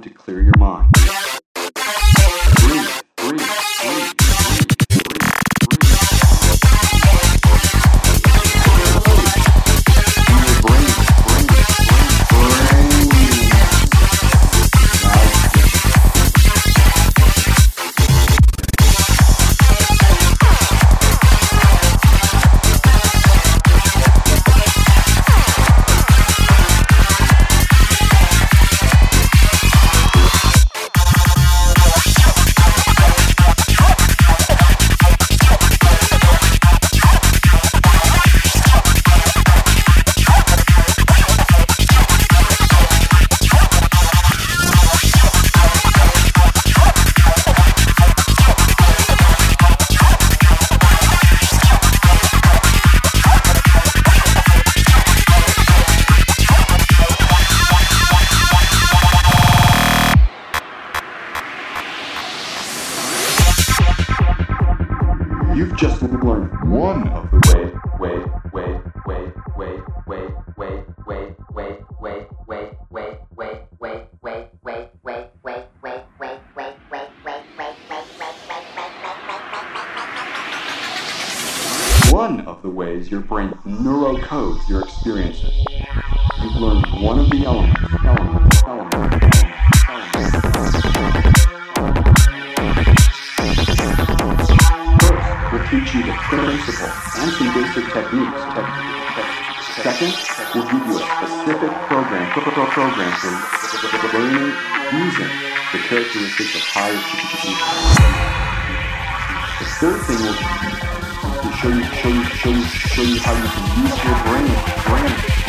to clear your mind. Breathe, breathe, breathe, breathe, breathe, breathe. Your brain. You've just learned one of the ways your brain neurocodes your experiences. You've learned one of the elements. We'll teach you the principle and some basic techniques. Second, we'll give you a specific program for learning using the characteristics of high achievement. The third thing will be to show you how you can use your brain